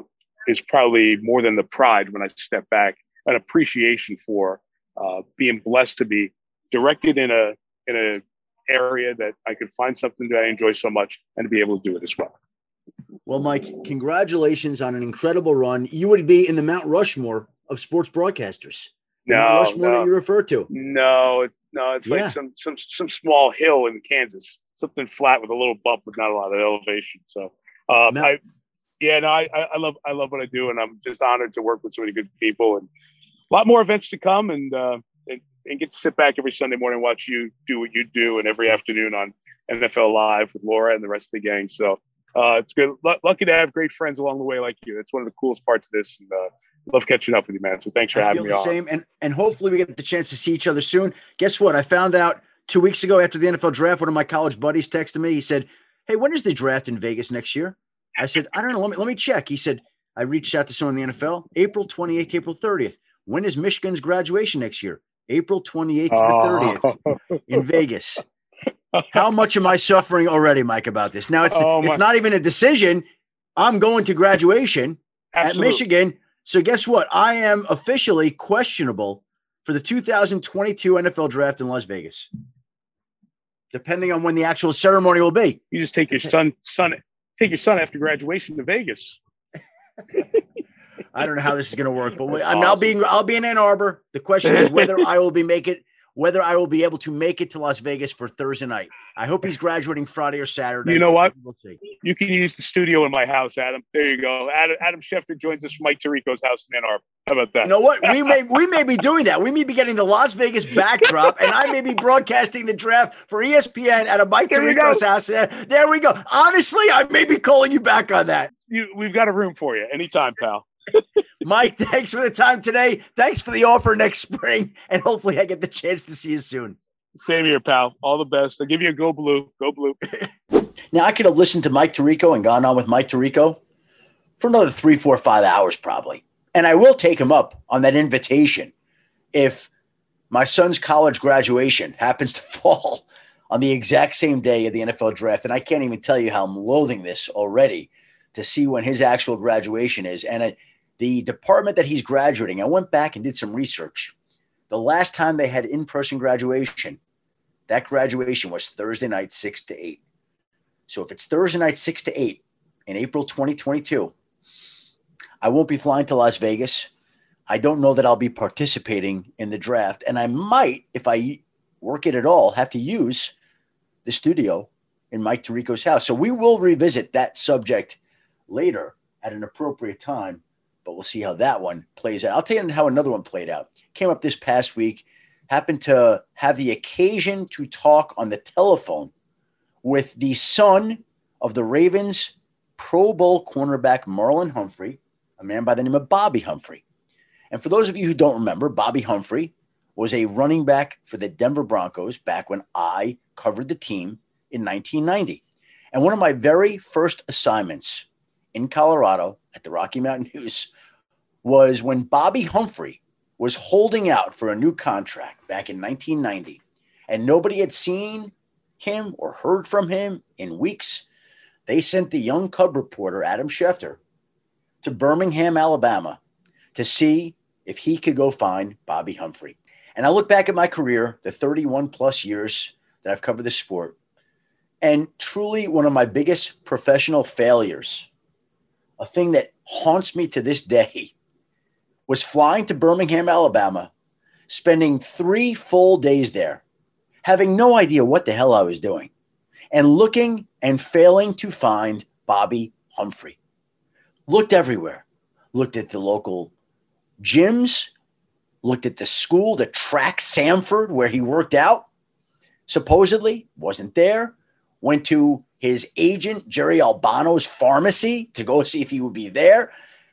is probably more than the pride when I step back, an appreciation for uh, being blessed to be directed in a in a area that I could find something that I enjoy so much and to be able to do it as well. Well, Mike, congratulations on an incredible run. You would be in the Mount Rushmore of sports broadcasters. The No, Mount Rushmore no. that you refer to. No, no, it's Yeah. like some some some small hill in Kansas, something flat with a little bump with not a lot of elevation. So, um, Mount- I, yeah, no, I, I love I love what I do, and I'm just honored to work with so many good people, and a lot more events to come, and uh, and, and get to sit back every Sunday morning and watch you do what you do, and every afternoon on N F L Live with Laura and the rest of the gang. So uh, it's good. L- lucky to have great friends along the way like you. That's one of the coolest parts of this, and uh, love catching up with you, man. So thanks for I having feel me the on. same, and and hopefully we get the chance to see each other soon. Guess what? I found out two weeks ago after the N F L draft. One of my college buddies texted me. He said, "Hey, when is the draft in Vegas next year?" I said, "I don't know. Let me let me check." He said, "I reached out to someone in the N F L. April twenty-eighth, April thirtieth. When is Michigan's graduation next year? April twenty-eighth to the thirtieth Oh. in Vegas." How much am I suffering already, Mike, about this? Now it's Oh, my- it's not even a decision. I'm going to graduation at Absolutely. Michigan. So guess what? I am officially questionable for the two thousand twenty-two N F L draft in Las Vegas, depending on when the actual ceremony will be. You just take your son, son, take your son after graduation to Vegas. I don't know how this is going to work, but That's I'm I'll awesome. be I'll be in Ann Arbor. The question is whether I will be make it, whether I will be able to make it to Las Vegas for Thursday night. I hope he's graduating Friday or Saturday. You know what? We'll see. You can use the studio in my house, Adam. There you go. Adam, Adam Schefter joins us from Mike Tirico's house in Ann Arbor. How about that? You know what? We may we may be doing that. We may be getting the Las Vegas backdrop, and I may be broadcasting the draft for E S P N at a Mike There you Tirico's go. house. There, there we go. Honestly, I may be calling you back on that. You, we've got a room for you anytime, pal. Blake, thanks for the time today. Thanks for the offer next spring, and hopefully I get the chance to see you soon. Same here, pal. All the best. I'll give you a go blue. Go blue. Now, I could have listened to Mike Tirico and gone on with Mike Tirico for another three, four, five hours probably. And I will take him up on that invitation if my son's college graduation happens to fall on the exact same day of the N F L draft. And I can't even tell you how I'm loathing this already to see when his actual graduation is. And it, the department that he's graduating, I went back and did some research. The last time they had in-person graduation, that graduation was Thursday night, six to eight. So if it's Thursday night, six to eight in April twenty twenty-two, I won't be flying to Las Vegas. I don't know that I'll be participating in the draft. And I might, if I work it at all, have to use the studio in Mike Tirico's house. So we will revisit that subject later at an appropriate time, but we'll see how that one plays out. I'll tell you how another one played out. Came up this past week, happened to have the occasion to talk on the telephone with the son of the Ravens Pro Bowl cornerback Marlon Humphrey, a man by the name of Bobby Humphrey. And for those of you who don't remember, Bobby Humphrey was a running back for the Denver Broncos back when I covered the team in nineteen ninety. And one of my very first assignments in Colorado at the Rocky Mountain News was when Bobby Humphrey was holding out for a new contract back in nineteen ninety, and nobody had seen him or heard from him in weeks. They sent the young Cub reporter, Adam Schefter, to Birmingham, Alabama, to see if he could go find Bobby Humphrey. And I look back at my career, the thirty-one plus years that I've covered this sport, and truly one of my biggest professional failures, a thing that haunts me to this day, was flying to Birmingham, Alabama, spending three full days there, having no idea what the hell I was doing, and looking and failing to find Bobby Humphrey. Looked everywhere. Looked at the local gyms, looked at the school, the track Samford, where he worked out. Supposedly wasn't there. Went to his agent, Jerry Albano's pharmacy, to go see if he would be there.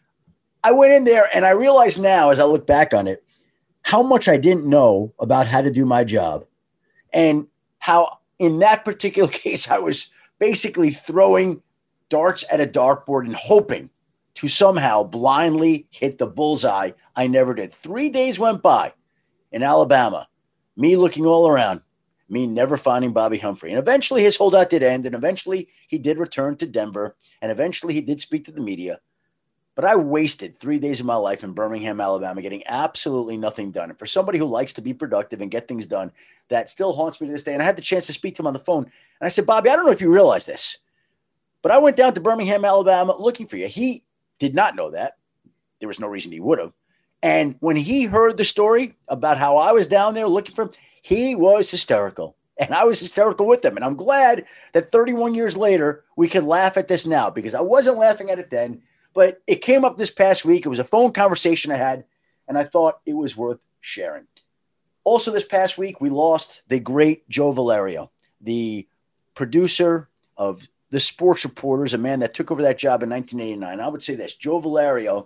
I went in there and I realized now, as I look back on it, how much I didn't know about how to do my job, and how in that particular case, I was basically throwing darts at a dartboard and hoping to somehow blindly hit the bullseye. I never did. Three days went by in Alabama, me looking all around, me never finding Bobby Humphrey. And eventually his holdout did end, and eventually he did return to Denver, and eventually he did speak to the media. But But I wasted three days of my life in Birmingham, Alabama, getting absolutely nothing done. And for somebody who likes to be productive and get things done, that still haunts me to this day. And I had the chance to speak to him on the phone. And I said, Bobby, I don't know if you realize this, but I went down to Birmingham, Alabama looking for you. He did not know that. There was no reason he would have. And when he heard the story about how I was down there looking for him, he was hysterical. And I was hysterical with him. And I'm glad that thirty-one years later, we can laugh at this now, because I wasn't laughing at it then. But it came up this past week. It was a phone conversation I had, and I thought it was worth sharing. Also this past week, we lost the great Joe Valerio, the producer of The Sports Reporters, a man that took over that job in nineteen eighty-nine. I would say this: Joe Valerio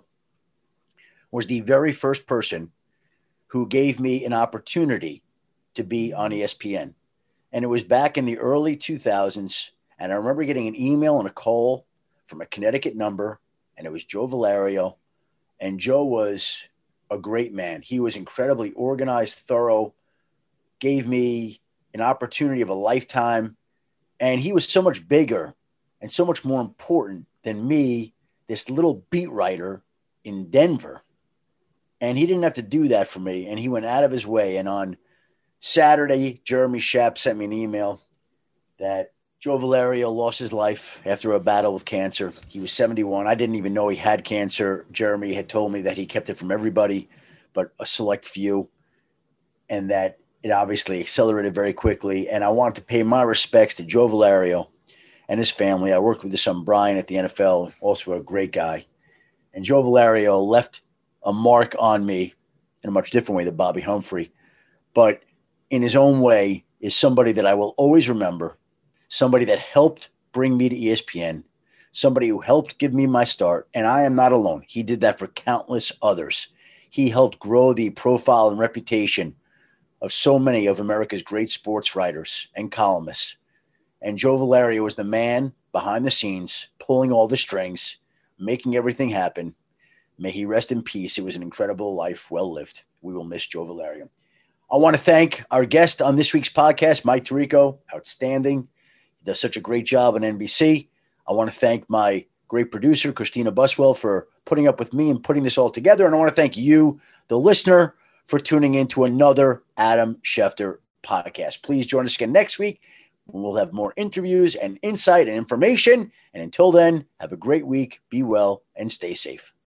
was the very first person who gave me an opportunity to be on E S P N. And it was back in the early two thousands, and I remember getting an email and a call from a Connecticut number, and it was Joe Valerio. And Joe was a great man. He was incredibly organized, thorough, gave me an opportunity of a lifetime. And he was so much bigger and so much more important than me, this little beat writer in Denver. And he didn't have to do that for me. And he went out of his way. And on Saturday, Jeremy Schaap sent me an email that Joe Valerio lost his life after a battle with cancer. He was seventy-one. I didn't even know he had cancer. Jeremy had told me that he kept it from everybody but a select few, and that it obviously accelerated very quickly. And I wanted to pay my respects to Joe Valerio and his family. I worked with his son Brian at the N F L, also a great guy. And Joe Valerio left a mark on me in a much different way than Bobby Humphrey, but in his own way is somebody that I will always remember. Somebody that helped bring me to E S P N, somebody who helped give me my start. And I am not alone. He did that for countless others. He helped grow the profile and reputation of so many of America's great sports writers and columnists. And Joe Valerio was the man behind the scenes, pulling all the strings, making everything happen. May he rest in peace. It was an incredible life, well lived. We will miss Joe Valerio. I want to thank our guest on this week's podcast, Mike Tirico. Outstanding. Does such a great job on N B C. I want to thank my great producer, Christina Buswell, for putting up with me and putting this all together. And I want to thank you, the listener, for tuning in to another Adam Schefter podcast. Please join us again next week when we'll have more interviews and insight and information. And until then, have a great week, be well, and stay safe.